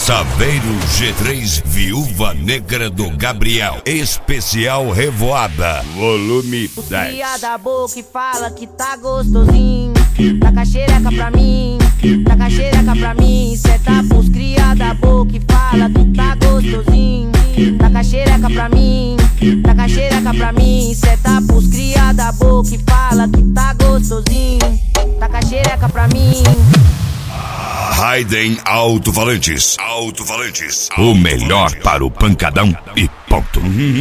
Saveiro G3, Viúva Negra do Gabriel, especial Revoada, volume 10. Cria da boca e fala que tá gostosinho. Taca xereca pra mim, taca xereca pra mim. Seta pros cria da boca e fala que tá gostosinho. Taca xereca pra mim, taca xereca pra mim. Seta pros cria da boca e fala que tá gostosinho. Taca xereca pra mim. Raiden Alto-Falantes, o melhor para o pancadão e ponto.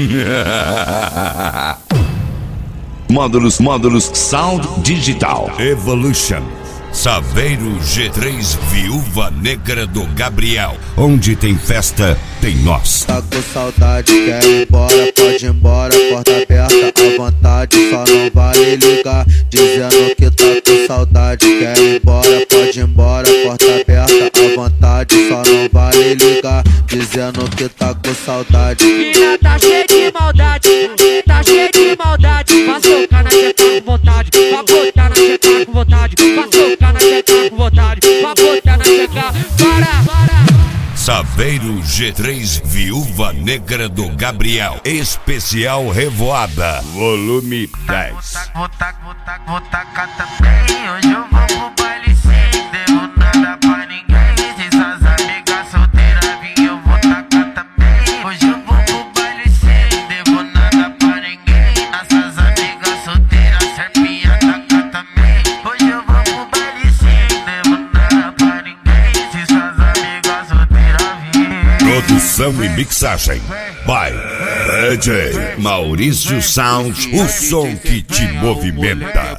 Módulos Sound Digital Evolution. Saveiro G3, Viúva Negra do Gabriel, onde tem festa, tem nós. Tá com saudade, quer ir embora, pode ir embora, porta aberta à vontade, só não vale ligar, dizendo que tá com saudade, quer ir embora, pode ir embora, porta aberta à vontade, só não vale ligar, dizendo que tá com saudade. Mina tá cheia de maldade, tá cheia de maldade. Vai socar na teta com vontade, vai botar na teta com vontade, vai socar na teta com vontade, vai botar na teta, para. Saveiro G3, Viúva Negra do Gabriel, especial Revoada, volume 10. Vou tacar também, hoje eu vou pro baile sem devo nada pra ninguém. Se suas amigas solteiras vir, eu vou tacar também. Hoje eu vou pro baile sem devo nada pra ninguém. Nossas amigas solteiras serpinha tacar também. Hoje eu vou pro baile sem devo nada pra ninguém. Se suas amigas solteiras vir. Produção e mixagem by DJ Maurício Sound, o som que te movimenta.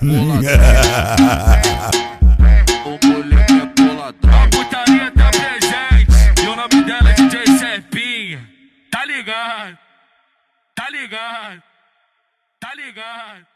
O moleque é boladão. A putaria tá presente e o nome dela é DJ Serpinha. Tá ligado? Tá ligado? Tá ligado?